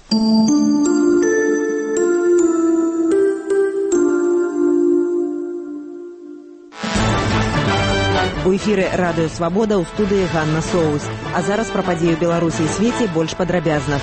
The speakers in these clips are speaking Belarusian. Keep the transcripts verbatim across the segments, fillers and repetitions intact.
У эфіры радыё «Свабода», ў студыі Ганна Соус. А зараз пра падзеі ў Беларусі і свеце больш падрабязна.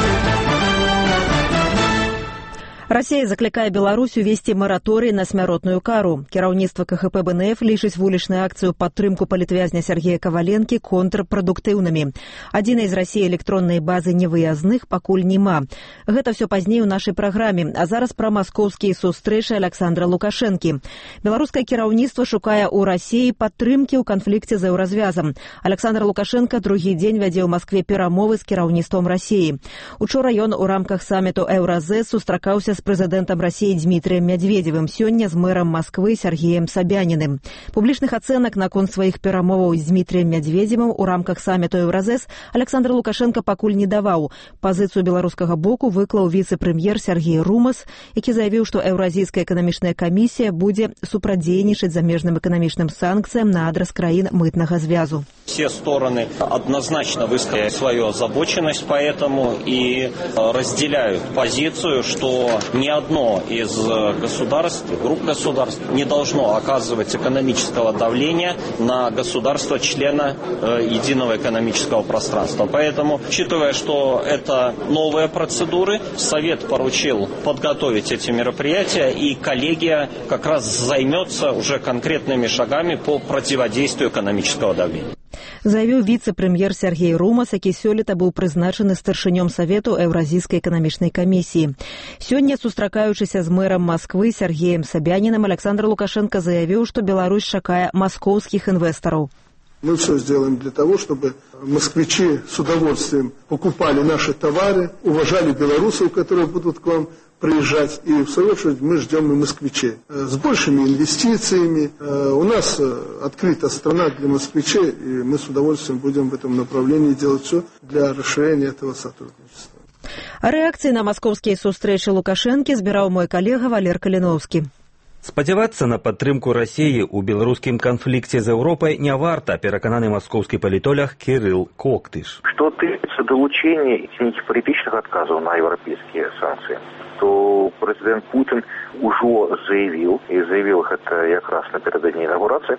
Расія заклікае Беларусь увесці мараторый на смяротную кару. Кіраўніцтва ка ха пэ бэ эн эф лічыць вулічную акцыю падтрымку палітвязня Сергея Каваленкі контрпрадуктыўнымі. Адзінай з Расіі электроннай базы невыязных пакуль няма. Гэта ўсё пазней у нашай праграме. А зараз пра маскоўскія сустрэчы Александра Лукашэнкі. Беларускае кіраўніцтва шукае ў Расіі падтрымкі ў канфлікце з еўразвязам. Александр Лукашенко другі дзень вядзе ў Маскве перамовы з кіраўніцтвам Расіі. Учора ён у рамках саміту Еўразэс сустракаўся з прэзідэнтам Расіі Дмітрыем Мядзведзевым, сёння з мэрам Масквы Сергеем Сабяніным. Публічных ацэнак наконт сваіх перамоваў з Дмітрыем Мядзведзевым у рамках саміту Еўразэс Александр Лукашенко пакуль не даваў. Пазіцыю беларускага боку выклаў віцэ-прэм'ер Сергей Румас, які заявіў, што Еўразійская эканамічная камісія будзе супрадзейнічаць замежным эканамічным санкцыям на адрас краін мытнага звязу. Все стороны однозначно высказали свою озабоченность по этому и разделяют позицию, что ни одно из государств, групп государств не должно оказывать экономического давления на государство-члена единого экономического пространства. Поэтому, учитывая, что это новые процедуры, Совет поручил подготовить эти мероприятия, и коллегия как раз займется уже конкретными шагами по противодействию экономического давления. Заявіў віцэ-прэм'ер Сергей Румас, які сёлета быў прызначаны старшынём Савету Еўразійскай эканамічнай камісіі. Сёння, сустракаючыся з мэрам Масквы Сергеем Сабянінам, Александр Лукашенко заявіў, што Беларусь чакае маскоўскіх инвесторов. Мы все сделаем для того, чтобы москвичи с удовольствием покупали наши товары, уважали белорусов, которые будут к вам приезжать. И, в свою очередь, мы ждем и москвичей с большими инвестициями. У нас открыта страна для москвичей, и мы с удовольствием будем в этом направлении делать все для расширения этого сотрудничества. А реакции на московские сустрэчы Лукашэнкі збіраў мой калега Валер Каліновскі. Спадзявацца на падтрымку Расіі ў беларускім канфлікце з Еўропай не варта, перакананы маскоўскі палітолог Кирилл Коктыш. Што тычыцца далучэння нейкіх палітычных адказаў на еўрапейскія санкцыі, то прэзідэнт Путін ужо заявіў, і заявіў гэта якраз напярэдадні інаўгурацыі,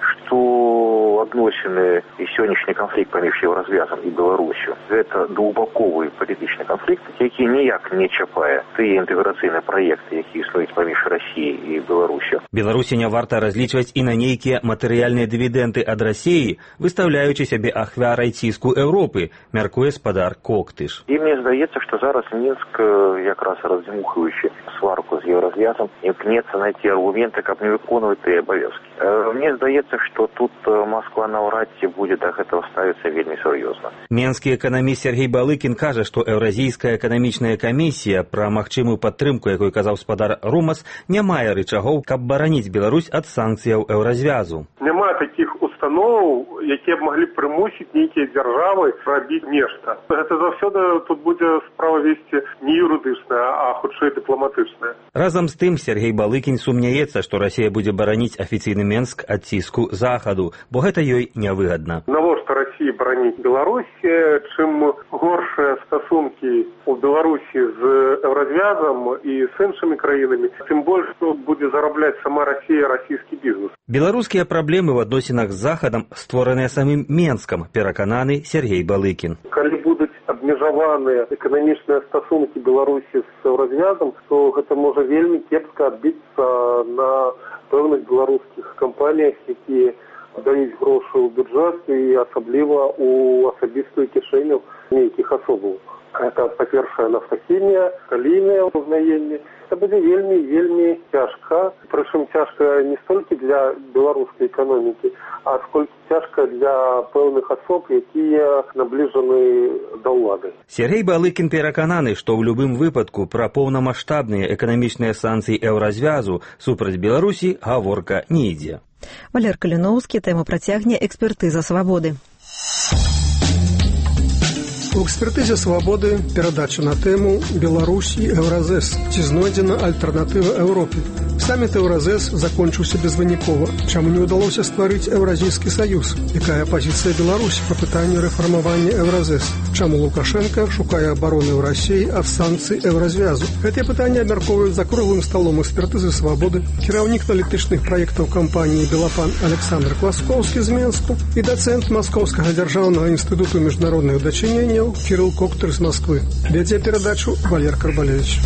што адносіны і сённяшні канфлікт паміж еўразвязам і Беларусю гэта двухбаковы палітычны канфлікт, які ніяк не чапае тыя інтэграцыйныя праекты, які існуюць паміж Расіяй і Беларусю. Беларусі не варта разлічваць і на нейкія матэрыяльныя дывідэнды ад Расіі, выстаўляючы сябе ахвярай ціску Еўропы, мяркуе спадар Коктыш. І мне здаецца, што зараз Мінск, якраз раздзьмухаючы сварку з еўразвязам, імкнецца знайти аргументы, каб не выконваць тыя абавязкі. Мне здаецца, што тут Москва наўрад ці будзе да гэтага ставіцца вельмі сур'ёзна. Менскі эканаміст Сергей Балыкін кажа, што Еўразійская эканамічная камісія, пра магчымую падтрымку, якой казаў спадар Румас, не мае рычагоў, каб бараніць Беларусь ад санкцыяў еўразвязу. Няма такіх установаў, якія б маглі прымусіць нейкія дзяржавы рабіць нешта. Гэта заўсёды тут будзе справа весці не юрыдычная, а хутчэй дыпламатычная. Разам з тым Сергей Балыкін сумняецца, што Расія будзе бараніць афіцыйны Менск ад ціску Захаду, бо гэта ёй нявыгадна. Навошта Расіі бараніць Беларусь? Чым горшыя стасункі у Беларусі з еўразвязам і з іншымі краінамі, тым больш будзе зарабляць сама Расія, расійскі бізнес. Беларускія праблемы ў адносінах з Захадам створаныя самым Менскам, перакананы Сергей Балыкін. Калі будуць абмежаваныя эканамічныя стасункі Беларусі з еўразвязам, то гэта можа вельмі кепска адбіцца на пэўных беларускіх кампаніях, якія даюць грошы ў бюджэт і асабліва ў асабістую кішэню нейкіх асобаў. Гэта, па-першае, нафтахімія, калійныя ўзнаенні. Це буде вельмі-вельмі цяжка. Причому цяжка не стільки для білоруської економіки, а скільки цяжка для певних особ, які наближені до влади. Сергей Балыкін перакананы, што ў любым выпадку пра поўнамаштабныя эканамічныя санкцыі еўразвязу супраць Беларусі гаворка не ідзе. Валер Каліновскі, тэму працягне экспертыза свабоды. У экспертызе свабоды перадача на тэму «Беларусь і Еўразэс. Ці знойдзена альтэрнатыва Еўропе?» з Саміт Еўразэс закончыўся безвынікова. Чаму не ўдалося стварыць Еўразійскі саюз? Якая пазіцыя Беларусі па пытанню рэфармавання Еўразэс? Чаму Лукашенко шукае абароны ў Расіі ад санкцый Еўразвязу? Гэтыя пытанні абмяркоўваюць за круглым сталом экспертызы «Свабоды», кіраўнік аналітычных праектаў кампаніі «Белапан» Александр Класкоўскі з Менску і дацэнт Маскоўскага дзяржаўнага інстытуту міжнародных дачыненняў Кірыл Коктыр з Москвы. Вядзе перадачу Валер Карбалевич.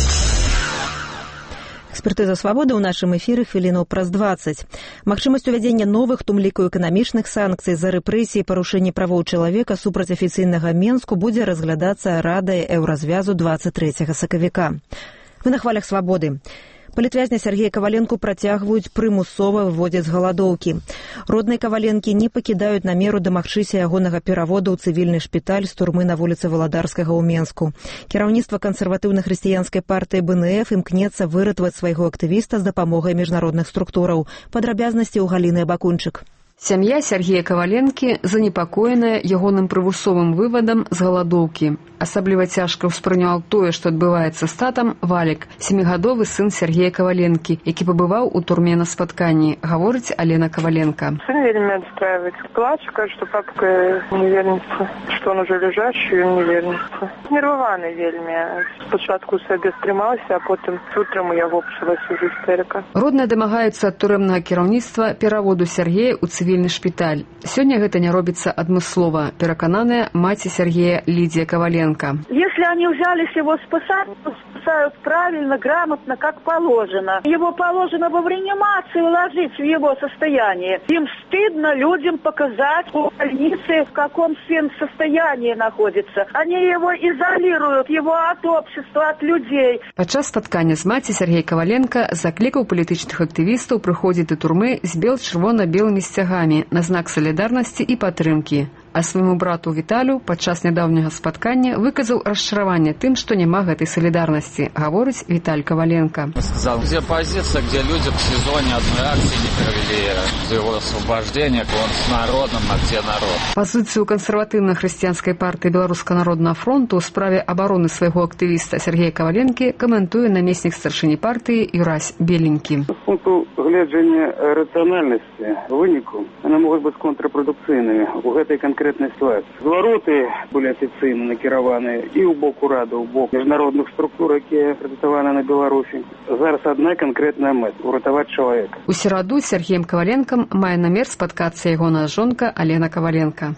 Экспертыза «Свабоды» ў нашым эфіры хвілінаў праз дваццаць. Магчымасць увядзення новых, тым ліку эканамічных санкцый за рэпрэсіі і парушэнні правоў чалавека супраць афіцыйнага Менску будзе разглядацца Радай Еўразвязу дваццаць трэцяга сакавіка. Вы на хвалях «Свабоды». Палітвязня Сергея Каваленку працягваюць прымусова выводзіць з галадоўкі. Родныя Каваленкі не пакідаюць намеру дамагчыся ягонага пераводу ў цывільны шпіталь з турмы на вуліцы Валадарскага ў Менску. Кіраўніцтва кансерватыўна-хрысціянскай партыі бэ эн эф імкнецца выратаваць свайго актывіста з дапамогай міжнародных структураў. Падрабязнасці ў Галіны Абакунчык. Сям'я Сергея Каваленкі занепакоеная ягоным прымусовым вывадам з галадоўкі. Асабліва цяжка ўспрыняў тое, што адбываецца з татам Валік, сямігадовы сын Сергея Каваленкі, які пабываў у турме на спатканні, гаворыць Алена Каваленка. Сын вельмі адстрайваецца. Плача, кажа, што папка не вернецца, што он уже лежачий, он не вернецца. Нерваваны вельмі. Спачатку сабе стрымаўся, а потым утрам у яго пачалася ўжо істэрыка. Родныя дамагаюцца ад турэмнага кіраўніцтва пераводу Сергея ў цывільны шпіталь. Сёння гэта не робіцца адмыслова, перакананая маці Сергея Лидия Каваленко. Если они взялись его спасать, то спасают правильно, грамотно, как положено. Его положено во реанимацию ложить в его состояние. Им стыдно людям показать у больницы, в каком сын состоянии находится. Они его изолируют, его от общества, от людей. Падчас спаткання з маці Сергей Каваленко заклікаў палітычных актывістаў прыходзіць да турмы з бел-чырвона-белымі сцягамі на знак салідарнасці і падтрымкі. А свайму брату Віталю падчас нядаўняга спаткання выказаў расчараванне тым, што няма гэтай салідарнасці, гаворыць Віталь Каваленко. Сказал, где позиция, где люди в сезоне одной акции не провели до его освобождения, он с народом, а где народ. Пазіцыю кансерватыўна-хрысціянскай партыі Беларускага народнага фронту ў справе абароны свайго актывіста Сергея Каваленкі каментуе намеснік старшыні партыі Юрась Беленькі. З пункту гледжання рацыянальнасці выніку, яны могуць быць контрпрадукцыйнымі у гэтай канкрэтнай ситуации. Звороты были официально накированы и у бок урада, у бок международных структур, которые аккредитованы на Беларуси. Зараз одна конкретная мета – уратовать человека. У сераду с Сергеем Каваленком мае намер спаткацца ягоная жонка Алена Каваленко.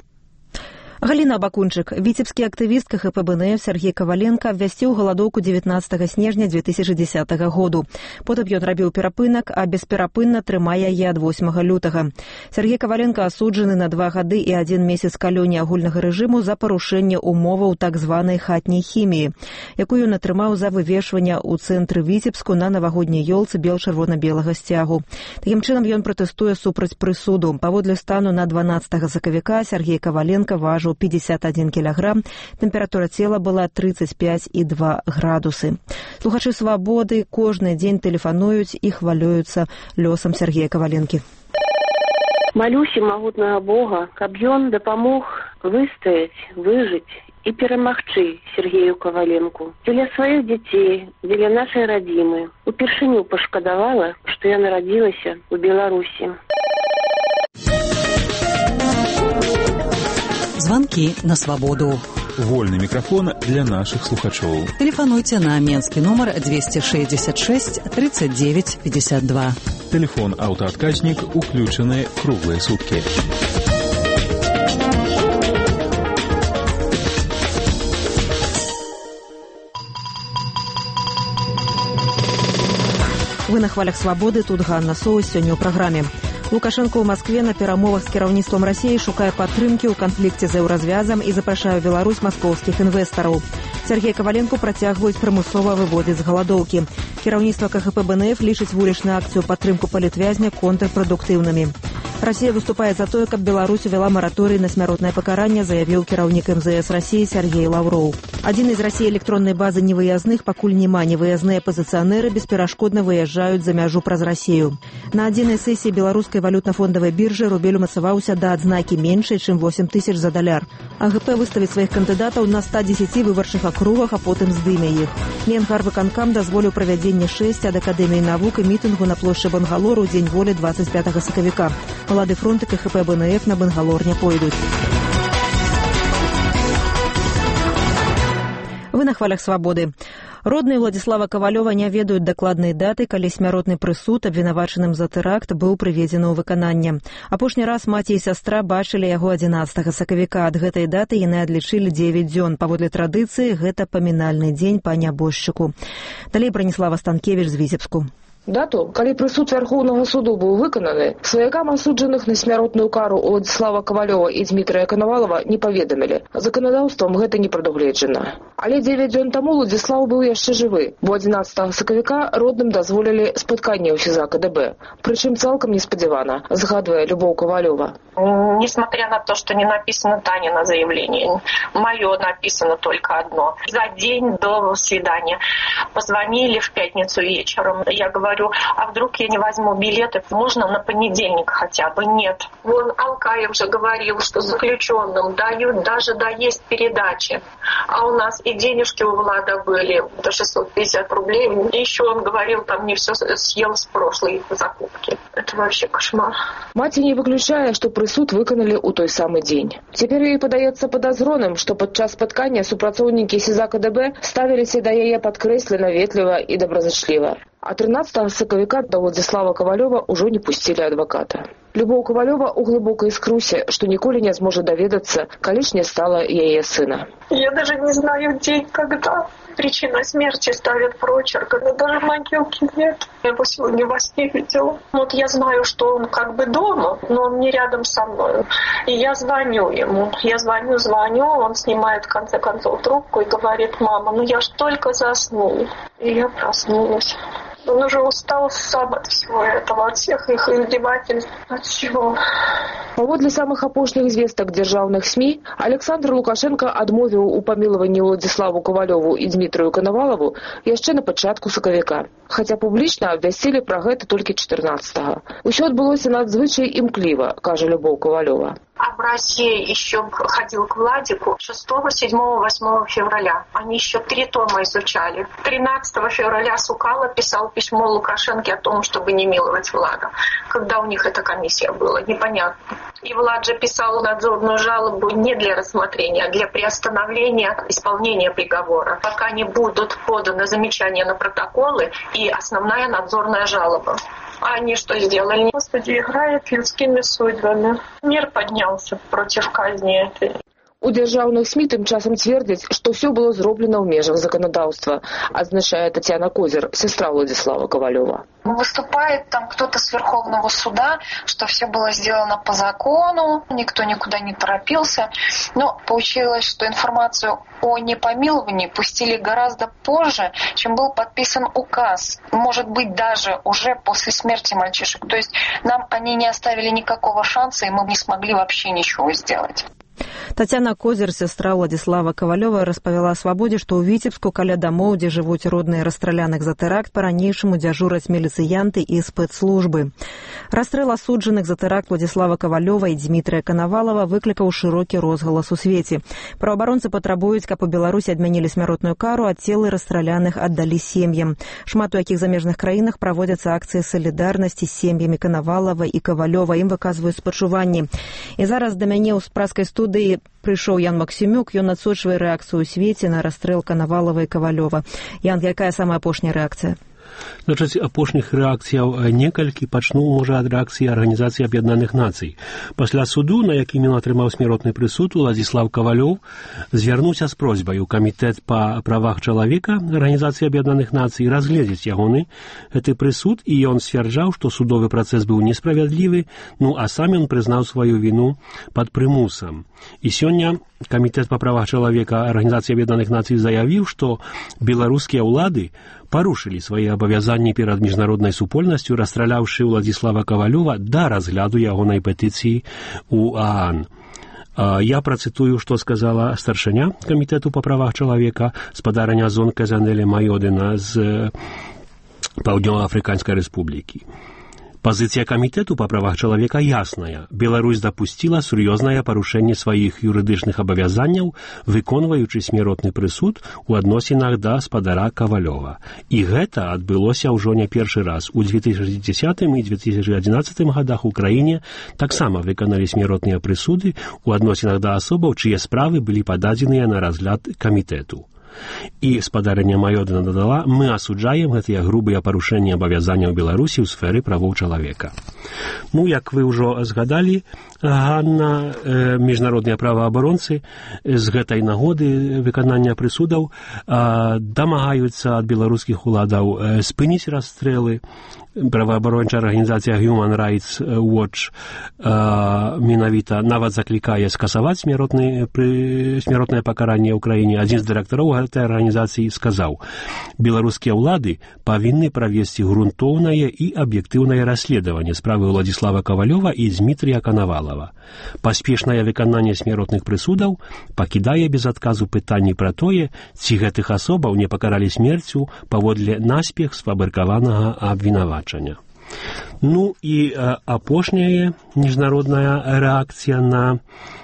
Галіна Абакунчык. Віцебскі актывіст ка ха пэ бэ эн эф Сергей Каваленко абвясціў галадоўку дзевятнаццатага снежня дзве тысячы дзесятага году. Потым ён рабіў перапынак, а бесперапынна трымае яе ад восьмага лютага. Сергей Каваленко асуджаны на два гады і адзін месяц калоніі агульнага рэжыму за парушэнне умоваў так званай хатняй хіміі, якую ён атрымаў за вывешванне ў цэнтры Віцебску на навагодняй ёлцы бел-чырвона-белага сцягу. Такім чынам ён пратэстуе супраць прысуду. Паводле стану на дванаццатага сакавіка Сергей Каваленко важыў пятьдесят один килограмм, температура тела была тридцать пять и два градусы. Слухачы «Свабоды» кожны дзень тэлефануюць і хвалююцца лёсам Сергея Каваленкі. Малюся магутнага Бога, каб ён дапамог выстаяць, выжыць і перамагчы Сергею Каваленку. Дзеля сваіх дзяцей, дзеля нашай радзімы. Упершыню пашкадавала, што я нарадзілася ў Беларусі. Звонки на свободу. Вольный микрофон для наших слухачоў. Телефонуйте на менский номер двести шестьдесят шесть тридцать девять пятьдесят два. Телефон аўтаадказнік уключаны круглые сутки. Вы на хвалях «Свабоды», тут Ганна Соус, сёння ў праграме. Лукашенко ў Маскве на перамовах з кіраўніцтвам Расіі шукае падтрымкі ў канфлікце з еўразвязам і запрашае ў Беларусь маскоўскіх інвестараў. Сергей Каваленку працягваюць прымусова выводзіць з галадоўкі. Кіраўніцтва ка ха пэ бэ эн эф лічыць вулічную акцыю падтрымку палітвязня контрпрадуктыўнымі. Расія выступае за тое, каб Беларусь увяла мараторый на смяротнае пакаранне, заявіў кіраўнік эм зэ эс Расіі Сергей Лаўроў. Адзін з Расіі электроннай базы невыязных пакуль няма. Невыязныя пазіцыянеры бесперашкодна выязджаюць за мяжу праз Расію. На адзінай сесіі беларускай валютна-фондавай біржы рубель умацаваўся да адзнакі меншай, чым восем тысяч за даляр. а гэ пэ выставіць сваіх кандыдатаў на ста дзесяці выбарчых акругах, а потым здыме іх. Ленгарвыканкам дазволіў правядзенне шэсць ад Акадэміі навук і мітынгу на плошчы Бангалору ў дзень волі двадцать пятага сакавіка. Малады фронт і КХП БНФ на Бангалор не пойдуць. Вы на хвалях свабоды. Родныя Владзіслава Кавалёва не ведаюць дакладнай даты, калі смяротны прысуд абвінавачаным за тэракт быў прыведзены ў выкананне. Апошні раз маці і сястра бачылі яго адзінаццатага сакавіка. Ад гэтай даты яны адлічылі дзевяць дзён. Паводле традыцыі, гэта памінальны дзень па нябожчыку. Далей Браніслава Станкевіч з Віцебску. Дату, калі прысуд Вярхоўнага суду быў выкананы, сваякам асуджаных на смяротную кару Владзіслава Кавалёва і Дмітрыя Канавалова не паведамілі. Заканадаўствам гэта не прадугледжана. Але дзевяць дзён таму Владзіслаў быў яшчэ жывы, бо адзінаццатага сакавіка родным дазволілі спатканне ў СІЗА КДБ. Прычым цалкам неспадзявана, згадвае Любоў Кавалёва. Несмотря на то, что не написано Танина заявление, мое написано только одно. За день до свидания позвонили в пятницу вечером. Я говорю, а вдруг я не возьму билеты? Можно на понедельник хотя бы? Нет. Вон Алкаев же говорил, что заключенным дают даже доесть передачи. А у нас и денежки у Влада были до шестьсот пятьдесят рублей. И еще он говорил, там не все съел с прошлой закупки. Это вообще кошмар. Маці не выключае, што прысуд выканалі ў той самы дзень. Цяпер ёй падаецца падазроным, што падчас спаткання супрацоўнікі СІЗА КДБ ставіліся да яе падкрэслена ветліва і добразычліва. А трынаццатага сакавіка да Владзіслава Кавалёва ўжо не пусцілі адваката. Любоў Кавалёва ў глыбокай скрусе, што ніколі не зможа даведацца, калі ж не стала яе сына. Я даже не знаю день, когда. Причина смерти ставят прочерк, но даже могилки нет. Я его сегодня во сне видела. Вот я знаю, что он как бы дома, но он не рядом со мной. И я звоню ему. Я звоню, звоню, он снимает в конце концов трубку и говорит: мама, ну я ж только заснул. И я проснулась. Он уже устал сам от всего этого, от всех их издевательств, от всего. Паводле самых апошніх звестак дзяржаўных СМІ, Александр Лукашенко адмовіў у памілаванні Владзіславу Кавалёву і Дмітрыю Канавалаву яшчэ на пачатку сакавіка. Хаця публічна абвясцілі пра гэта толькі чатырнаццатага. Усё адбылося надзвычай імкліва, кажа Любоў Кавалёва. А в России еще ходил к Владику шестого, седьмого, восьмого февраля. Они еще три тома изучали. тринадцатого февраля Сукало писал письмо Лукашенко о том, чтобы не миловать Влада. Когда у них эта комиссия была, непонятно. И Влад же писал надзорную жалобу не для рассмотрения, а для приостановления исполнения приговора, пока не будут поданы замечания на протоколы и основная надзорная жалоба. А они что сделали? Господи, играет людскими судьбами. Мир поднялся против казни этой. У дзяржаўных СМІ тым часам цвердзяць, што ўсё было зроблена ў межах заканадаўства, адзначае Татьяна Козер, сестра Владзіслава Кавалёва. Выступает там кто-то с Верховного суда, что все было сделано по закону, никто никуда не торопился. Но получилось, что информацию о непомиловании пустили гораздо позже, чем был подписан указ. Может быть, даже уже после смерти мальчишек. То есть нам они не оставили никакого шанса, и мы не смогли вообще ничего сделать. Татьяна Козер, сестра Владзіслава Кавалёва, распавяла Свабодзе, што ў Віцебску каля дамоў, дзе жывуць родныя расстраляных за тэракт, па-ранейшаму дзяжураць міліцыянты і спецслужбы. Расстрэл асуджаных за тэракт Владзіслава Кавалёва і Дмітрыя Канавалова выклікаў шырокі розгалас у свеце. Праваабаронцы патрабуюць, каб у Беларусі адмянілі смяротную кару, а целы расстраляных аддалі сем'ям. Шмат у якіх замежных краінах праводзяцца акцыі салідарнасці з сем'ямі Канавалава і Кавалёва. Ім выказваюць спачуванні. І зараз да мяне ў спраскай студыі прыйшоў Ян Максімюк, ён адсочвае рэакцыю ў свеце на расстрэл Канавалава і Кавалёва. Ян, якая самая апошняя рэакцыя? Значыць, апошніх рэакцыяў некалькі, пачну, можа, ад рэакцыі Арганізацыі Аб'яднаных Нацый. Пасля суду, на якім ён атрымаў смяротны прысуд, Владзіслав Кавалёў звярнуўся з просьбай у камітэт па правах чалавека Арганізацыі Аб'яднаных Нацый разгледзець ягоны гэты прысуд, і ён сцвярджаў, што судовы працэс быў несправядлівы, ну а сам ён прызнаў сваю віну пад прымусам. І сёння камітэт па правах чалавека Арганізацыі Аб'яднаных Нацый заявіў, што беларускія ўлады парушылі свае абавязанні перад міжнароднай супольнасцю, расстраляўшы Владзіслава Кавалёва да разгляду ягонай петыцыі ў ААН. Я працытую, што сказала старшыня камітэту па правах чалавека, спадарня Зон Казанеля Майодына з Паўднёва-Афрыканскай рэспублікі. Пазіцыя камітэту па правах чалавека ясная. Беларусь дапусціла сур'ёзнае парушэнне сваіх юрыдычных абавязанняў, выконваючы смяротны прысуд у адносінах да спадара Кавалёва. І гэта адбылося ўжо не першы раз. У две тысячи десятым і две тысячи одиннадцатым годах у краіне таксама выканалі смяротныя прысуды у адносінах да асобаў, чые справы былі пададзеныя на разгляд камітэту. І спадарыня Маёдына дадала, мы асуджаем гэтыя грубыя парушэнні абавязанняў Беларусі ў сферы правоў чалавека. Ну, як вы ўжо згадалі, Ганна, э, міжнародныя праваабаронцы з гэтай нагоды выканання прысудаў э, дамагаюцца ад беларускіх уладаў э, спыніць расстрэлы. Праваабарончая арганізацыя Human Rights Watch э, менавіта нават заклікае скасаваць смяротнае пакаранне ў краіне. Адзін з дырэктараў гэтай арганізацыі сказаў, беларускія ўлады павінны правесці грунтоўнае і аб'ектыўнае расследаванне справы Владзіслава Кавалёва і Дмітрія Канавалава. Паспешнае выкананне смяротных прысудаў пакідае без адказу пытанні пра тое, ці гэтых асобаў не пакаралі смерцю паводле наспех сфабрыкаванага абвінавачання. Ну і э, апошняя міжнародная рэакцыя на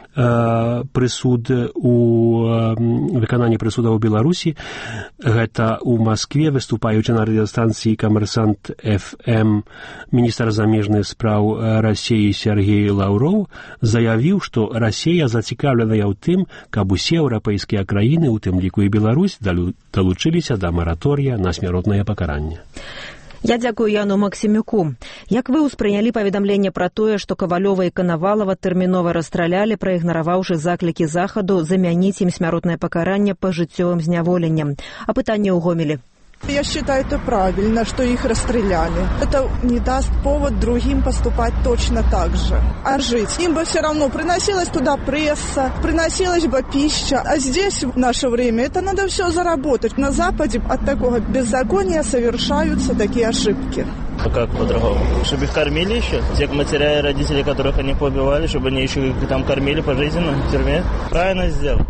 э, прысуд у э, выкананні прысудаў у Беларусі. Гэта у Маскве, выступаючы на радыёстанцыі «Камерсант эф эм», міністр замежных спраў Расіі Сергей Лаўроў заявіў, што Расія зацікаўленая ў тым, каб усе еўрапейскія краіны, у тым ліку і Беларусь, далучыліся да мараторыя на смяротнае пакаранне. Я дзякую Яну Максімюку. Як вы ўспрынялі паведамленне пра тое, што Кавалёва і Канавалава тэрмінова расстралялі, праігнараваўшы заклікі Захаду замяніць ім смяротнае пакаранне пажыццёвым зняволеннем? А пытанне ў Гомелі. Я считаю, это правильно, что их расстреляли. Это не даст повод другим поступать точно так же. А жить? Им бы все равно приносилась туда пресса, приносилась бы пища. А здесь, в наше время, это надо все заработать. На Западе от такого беззакония совершаются такие ошибки. А как по-другому? Чтобы их кормили еще? Тех матерей и родителей, которых они побивали, чтобы они еще их там кормили пожизненно в тюрьме? Правильно сделал.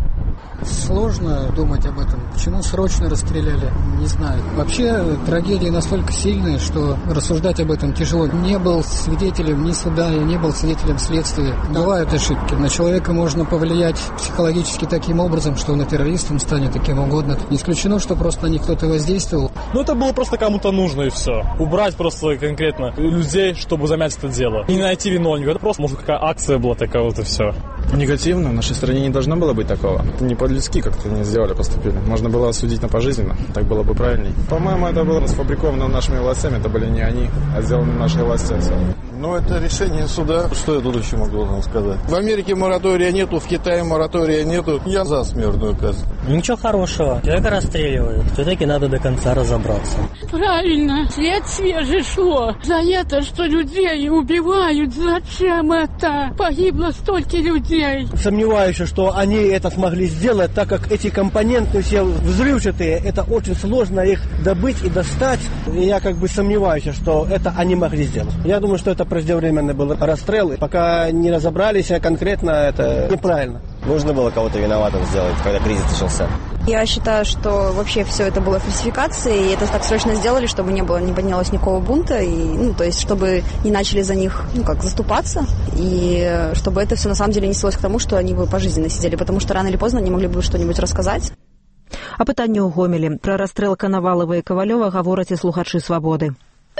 Сложно думать об этом. Почему срочно расстреляли? Не знаю. Вообще трагедии настолько сильные, что рассуждать об этом тяжело. Не был свидетелем ни суда, я не был свидетелем следствия. Бывают ошибки. На человека можно повлиять психологически таким образом, что он и террористом станет, таким угодно. Не исключено, что просто на них кто-то воздействовал. Ну, это было просто кому-то нужно, и все. Убрать просто конкретно людей, чтобы замять это дело. И не найти виновника. Это просто, может, какая акция была такая, вот и все. Негативно. В нашей стране не должно было быть такого. Не по-людски как-то не сделали, поступили. Можно было осудить на пожизненно. Так было бы правильней. По-моему, это было сфабриковано нашими властями. Это были не они, а сделаны наши власти. Ну, это решение суда. Что я тут еще могу вам сказать? В Америке моратория нету, в Китае моратория нету. Я за смертную казнь. Ничего хорошего. Человека расстреливают. Все-таки надо до конца разобраться. Правильно. След свежий шло. За это, что людей убивают. Зачем это? Погибло столько людей. Сомневаюсь, что они это смогли сделать, так как эти компоненты все взрывчатые. Это очень сложно их добыть и достать. И я как бы сомневаюсь, что это они могли сделать. Я думаю, что это преждевременный был расстрел. Пока не разобрались конкретно, это неправильно. Нужно было кого-то виноватым сделать, когда кризис начался. Я считаю, что вообще все это было фальсификацией, и это так срочно сделали, чтобы не было, не поднялось никакого бунта, и, ну, то есть, чтобы не начали за них, ну, как, заступаться, и чтобы это все на самом деле не свелось к тому, что они бы пожизненно сидели, потому что рано или поздно они могли бы что-нибудь рассказать. А пытанне ў Гомелі. Пра расстрэл Канавалава і Кавалёва гавораць і слухачы «Свободы».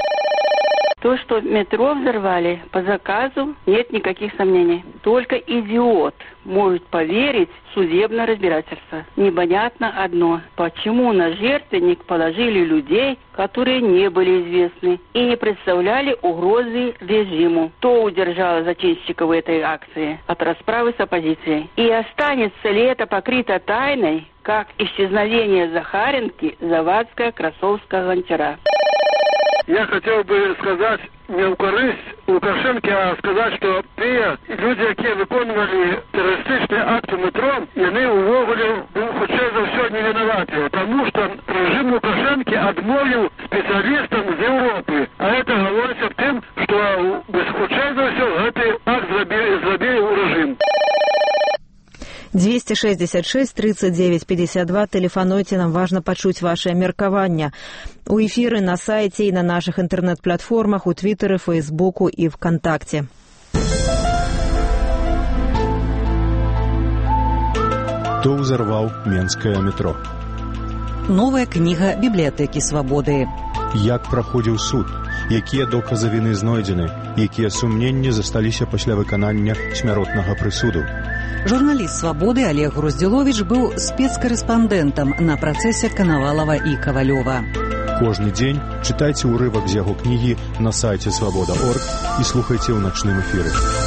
То, что метро взорвали по заказу, нет никаких сомнений. Только идиот может поверить в судебное разбирательство. Непонятно одно. Почему на жертвенник положили людей, которые не были известны и не представляли угрозы режиму? Кто удержал зачинщиков этой акции от расправы с оппозицией? И останется ли это покрыто тайной, как исчезновение Захаренки, Завадская, Красовского, Гончара? Я хотел бы сказать не у користь Лукашенки, а сказать, что те люди, які виконували терористичні акти метро, вони увогуле був хоча за все не винуваті, тому що режим Лукашенки відмовив спеціалістам з Європи. А це говориться тим, що без хоча за все цей акт зробив режим. Две двести шестьдесят шесть тридцать девять пятьдесят два. Тэлефануйце, нам важна пачуць вашае меркаванне. У эфіры на сайце і на нашых інтэрнэт-платформах, у Твиттэры, Фейсбуку і ВКонтакте. Хто ўзарваў менскае метро? Новая кніга бібліятэкі свабоды. Як праходзіў суд? Якія доказы віны знойдзены? Якія сумненні засталіся пасля выканання смяротнага прысуду? Журналіст «Свабоды» Олег Груздзіловіч быў спецкарэспандэнтам на працэсе Канавалава і Кавалёва. Кожны дзень чытайце ўрывак з яго кнігі на сайце свабода точка орг і слухайце ў начным эфіры.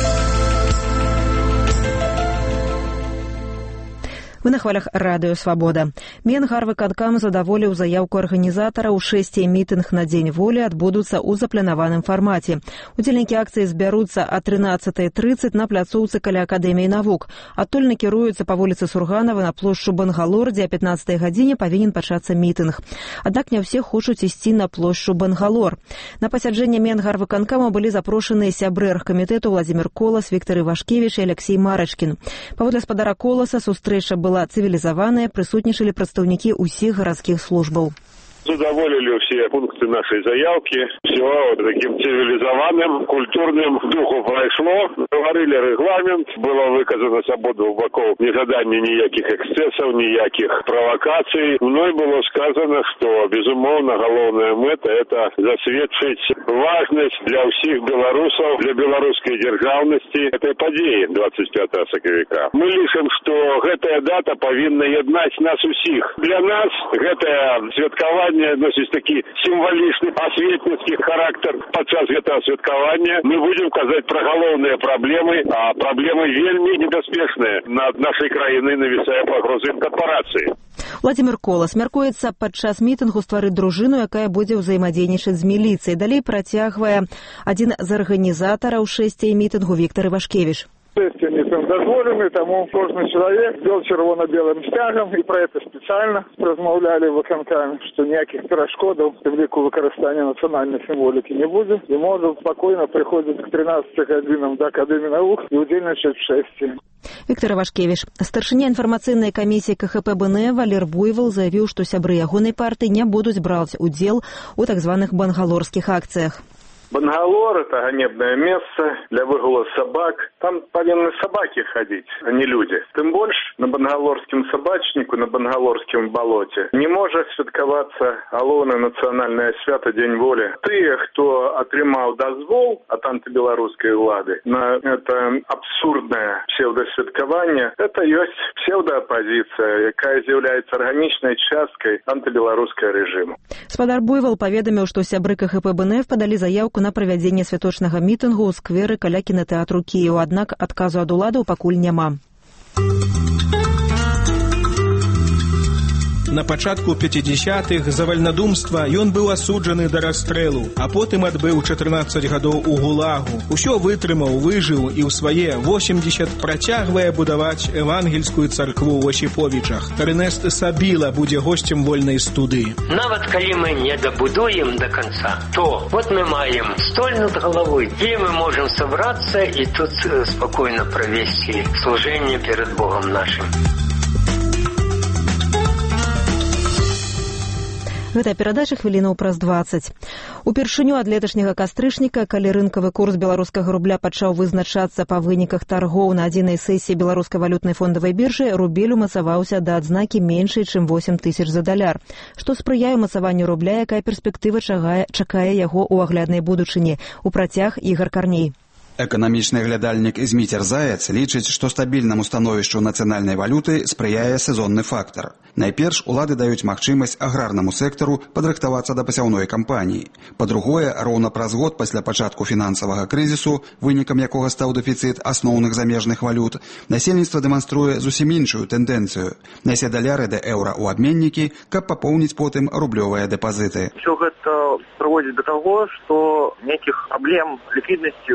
Вы на хвалях радыё «Свабода». Менгарвыканкам задаволіў заяўку арганізатара ў шэсці мітынг на Дзень волі адбудуцца ў запланаваным фармаце. Удзельнікі акцыі збяруцца а трынаццатай трыццаць на пляцоўцы каля Акадэміі навук. Адтуль накіруюцца па вуліцы Сурганава на плошчу Бангалор, дзе о пятнаццатай гадзіне павінен пачацца мітынг. Аднак не ўсе хочуць ісці на плошчу Бангалор. На пасяджэнне Менгарвыканкама былі запрошаныя сябры аргкамітэту Владзімір Колас, Віктор Івашкевіч і Алексей Марачкін. Паводле спадара Коласа сустрэча была цивилизованная, присутничали представники усіх городских службов. Задоволили все пункты нашей заявки. Все таким цивилизованным, культурным духу прошло. Говорили регламент. Было выказано с обоих боков нежадание никаких эксцессов, никаких провокаций. Мной было сказано, что, безумовно, головная мета – это засведчить важность для всех белорусов, для белорусской державности этой подеи двадцать пятого сакавіка. Мы лишим, что эта дата повинна яднать нас усіх. Для нас это святкование носіць такі сімвалічны асветніцкі характар. Падчас гэтага святкавання мы будем казаць пра галоўныя праблемы, а праблемы вельмі небяспечныя. Над нашай краінай навісае пагроза інкарпорацыі. Владзімір Колас мяркуецца падчас мітынгу стварыць дружыну, якая будзе ўзаемадзейнічаць з міліцыяй. Далей працягвае адзін з арганізатараў шэсці мітынгу Віктор Івашкевіч. Шествие митинг дозволены, тому кожный человек бел червоно-белым стягом, и про это специально размовляли в выканкаме, что никаких перешкодов в лику використання национальной символики не будет, и может спокойно приходить к тринадцати годинам до Академии наук и удельничать в шествии. Віктор Івашкевіч. Старшыня інфармацыйнай камісіі ка ха пэ бэ эн э Валер Буйвол заявіў, што сябры ягонай партыі не будуць браць удзел у так званых бангалорскіх акцыях. Бангалор – это ганебное место для выгула собак. Там повинны собаки ходить, а не люди. Тем больше на бангалорском собачнику, на бангалорском болоте не может святкаваться галоўнае национальное свято День воли. Тыя, кто атрымаў дазвол от антибелорусской влады на это абсурдное псевдосвяткаванне, это есть псевдооппозиция, якая является органичной часткой антибелорусского режима. Спадар Буйвол паведаміў, што сябры ка ха пэ бэ эн эф падалі заявку на правядзенне святочнага мітынгу ў скверы каля кінатэатру Кіеў, аднак адказу ад уладаў пакуль няма. На пачатку пяцідзясятых за вальнадумства ён быў асуджаны да расстрэлу, а потым адбыў чатырнаццаць гадоў у гулагу. Усё вытрымаў, выжыў і ў свае восемдзесят працягвае будаваць евангельскую царкву ў Осіповічах. Эрнест Сабіла будзе госцем вольнай студы. Нават калі мы не дабудуем до конца, то вот мы маем столь над головой, где мы можем собраться и тут спокойно провести служение перед Богом нашим. Гэта перадача хвілінаў праз дваццаць. Упершыню ад леташняга кастрычніка, калі рынкавы курс беларускага рубля пачаў вызначацца па выніках таргоў на адзінай сесіі беларускай валютнай фондавай біржы, рубель умацаваўся да адзнакі меншай, чым восем тысяч за даляр, што спрыяе умацаванню рубля, якая перспектыва чакае яго ў агляднай будучыні. У працяг Ігар Карней. Эканамічны глядальнік Зміцер Заяц лічыць, што стабільнаму становішчу нацыянальнай валюты спрыяе сезонны фактар. Найперш, улады даюць магчымасць аграрнаму сектару падрыхтавацца да пасяўной кампаніі. Па-другое, роўна праз год пасля пачатку фінансавага крызісу, вынікам якога стаў дэфіцыт асноўных замежных валют, насельніцтва дэманструе зусім іншую тэндэнцыю. Нясе даляры да еўра ў абменнікі, каб папоўніць потым рублёвыя дэпазіты. Все гэта прыводзіць да таго, што нейкіх праблем ліквіднасцю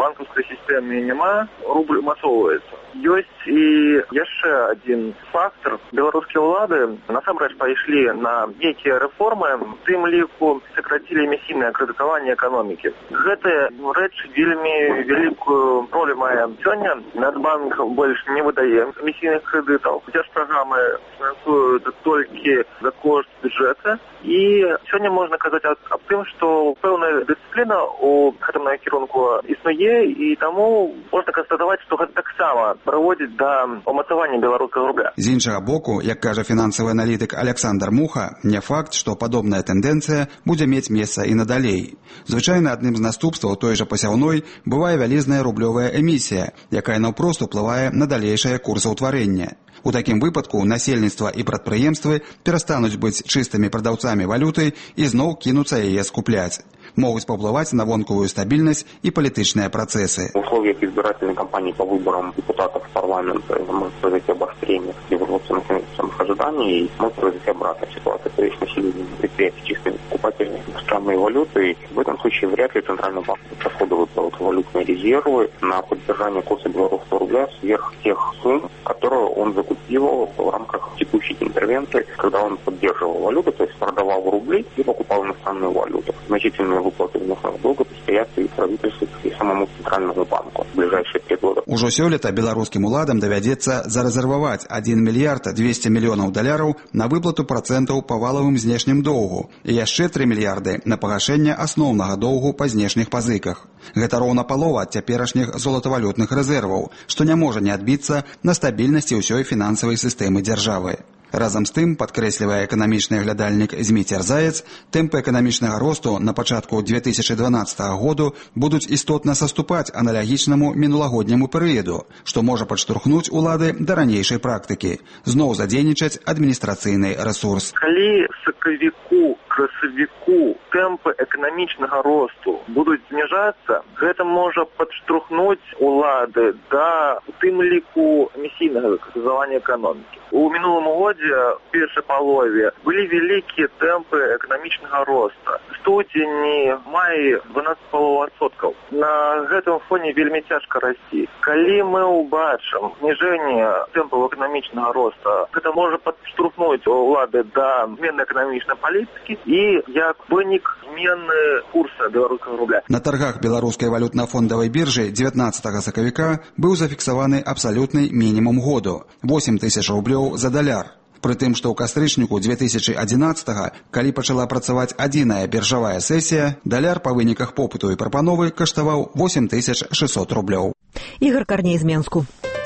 банкаўскай сістэме няма, рубль умацоўваецца. Ёсць і яшчэ адзін фактор. Беларускія ўлады насамрэч пайшлі на нейкія рэформы, у тым ліку сакратілі эмісійнае крэдытаванне эканомікі. Гэтая рэч вельмі вялікую ролю мае. Сёння Нацбанк больш не выдае эмісійных крэдытаў. Дзяржпраграмы фінансуюць толькі за кошт бюджэта. І сёння можна казаць аб тым, што пэўная дысцыпліна ў гэтым накірунку існуе, і таму можна канстатаваць, што гэта таксама прыводзіць да умацавання беларускага рубля. З іншага боку, як кажа фінансавы аналітык Александр Муха, не факт, што падобная тэндэнцыя будзе мець месца і надалей. Звычайна адным з наступстваў той жа пасяўной бывае вялізная рублёвая эмісія, якая наўпрост уплывае на далейшае курсаўтварэнне. У такім выпадку насельніцтва і прадпрыемствы перастануць быць чыстымі прадаўцамі валюты і зноў кінуцца яе скупляць. Могуць паўплываць на вонкавую стабільнасць і палітычныя працэсы. В условиях избирательной кампании по выборам депутатов в парламент может произойти обострение революционных ожиданий, и может произойти обратная ситуация. То есть население предприятий чисто покупательные иностранные валюты. В этом случае вряд ли Центральный банк расходует валютные резервы на поддержание курса белорусского рубля сверх тех сумм, которые он закупил в рамках текущей интервенции, когда он поддерживал валюту, то есть продавал рубли и покупал иностранную валюту. Значительные выплаты взносов долга предстоят и правительству, и самому Центральному банку в ближайшие три года. Ужо сёлета беларускім уладам давядзецца зарэзерваваць адзін мільярд дзвесце мільёнаў даляраў на выплату працэнтаў па валавым знешнім доўгу і яшчэ тры мільярды на пагашэнне асноўнага доўгу па знешніх пазыках. Гэта роўна палова ад цяперашніх золатавалютных рэзерваў, што не можа не адбіцца на стабільнасці ўсёй фінансавай сістэмы дзяржавы. Разам з тым, падкрэслівае эканамічны аглядальнік Зміцер Заец, тэмпы эканамічнага росту на пачатку две тысячы дванаццатага году будуць істотна саступаць аналагічнаму мінулагодняму перыяду, што можа падштурхнуць улады да ранейшай практыкі, зноў задзейнічаць адміністрацыйны рэсурс. Калі сакавіку красавіку тэмпы эканамічнага росту будуць зніжацца, гэта можа падштурхнуць улады да, у тым ліку, эмісійнага крэдытавання эканомікі. У мінулым годзе, в першай палове, былі вялікія тэмпы эканамічнага роста. Студзені, май дванаццаць і пяць адсоткаў. На гэтым фоне вельмі цяжка расці. Калі мы ўбачым зніжэнне тэмпаў эканамічнага роста, гэта можа падштурхнуць улады да змены эканамічнай палітыкі і як вынік змены курса беларускага рубля. На таргах беларускай валютна-фондавай біржы дзевятнаццатага сакавіка быў зафіксаваны абсалютны мінімум году – восем тысяч рублёў за даляр. Пры тым, што ў кастрычніку две тысячы адзінаццатага, калі пачала працаваць адзіная біржавая сесія, даляр па выніках попыту і прапановы каштаваў восем тысяч шэсцьсот рублёў. Ігор Карней з Менску.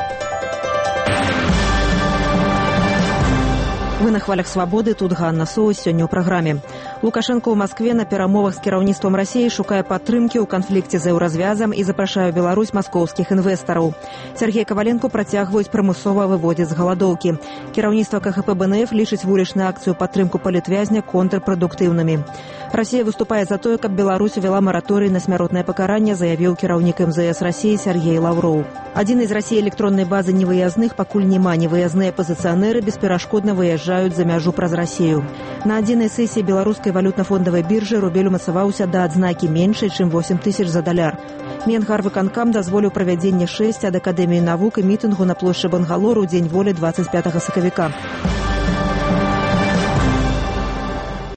Вы на хвалях свабоды, тут Ганна Соус, сёння ў праграме. Лукашенко ў Маскве на перамовах з кіраўніцтвам Расіі шукае падтрымкі ў канфлікце з еўразвязам і запрашае ў Беларусь маскоўскіх інвестараў. Сергей Каваленко працягваюць прымусова выводзіць з галадоўкі. Кіраўніцтва ка ха пэ бэ эн эф лічыць вулічную акцыю падтрымку палітвязня контрпрадуктыўнымі. Расія выступае за тое, каб Беларусь увяла мараторый на смяротнае пакаранне, заявіў кіраўнік эм зэ эс Расіі Сергей Лаўроў. Адзінай з Расіі электроннай базы невыязных пакуль няма. Невыязныя пазіцыянеры бесперашкодна выязджаюць за мяжу праз Расію. На адзінай сесіі беларускай валютна-фондавай біржы рубель умацаваўся да адзнакі меншай, чым восем тысяч за даляр. Менгарвыканкам дазволіў правядзенне шэсць ад акадэміі навук і мітынгу на плошчы Бангалору ў дзень волі дваццаць пятага сакавіка.